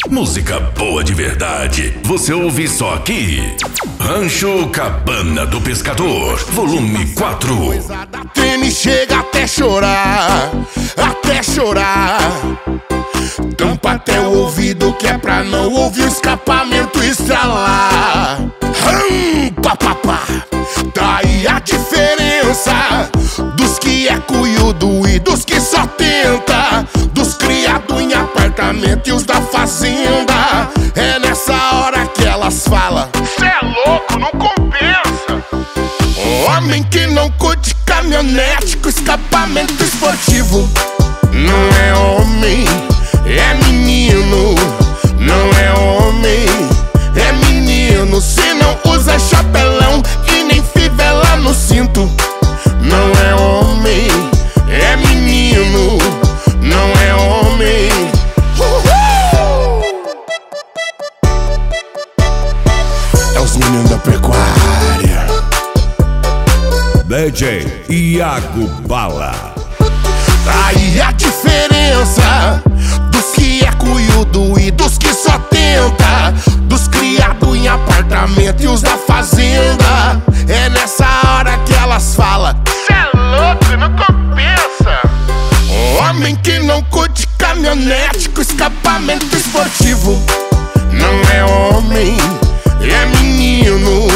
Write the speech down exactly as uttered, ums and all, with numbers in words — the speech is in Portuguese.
Música boa de verdade, você ouve só aqui. Rancho Cabana do Pescador, volume quatro. Treme chega até chorar, até chorar. Tampa até o ouvido que é pra não ouvir o escapamento estralar. Hum, pá, pá, pá. Daí a diferença dos que é cuiudo e dos que só tenta, dos criados em apartamento e os da fazenda. É nessa hora que elas falam: cê é louco, não compensa. Homem que não curte caminhonete com escapamento esportivo não é homem, é menino. Não é homem, é menino. Se não usa chapelão e nem fivela no cinto, não é homem, é menino. Não é homem. Uhul! É os meninos da pecuária. D J Iago Bala. Aí a diferença dos que é cuiudo e dos que só tenta, dos criados em apartamento e os da fazenda. É nessa hora que elas falam: cê é louco, não compensa. Homem que não curte caminhonete com escapamento esportivo não é homem, é menino.